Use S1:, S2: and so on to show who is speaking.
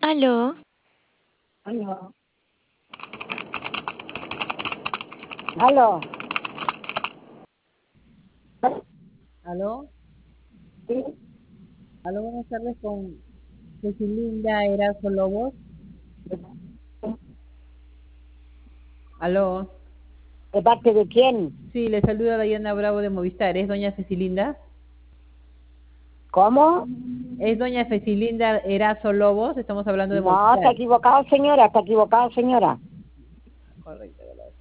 S1: Aló,
S2: Aló, aló,
S3: ¿Aló?
S2: sí,
S3: ¿Aló? Buenas tardes con Cecilinda Erazo Lobos. ¿Aló?
S2: ¿de parte de quién?
S3: Sí, le saluda Dayana Bravo de Movistar. ¿Es doña Cecilinda?
S2: ¿Cómo?
S3: ¿Es doña Cecilinda Erazo Lobos? Estamos hablando de
S2: No, está
S3: Movistar.
S2: equivocado, señora, está equivocado, señora.
S3: Correcto.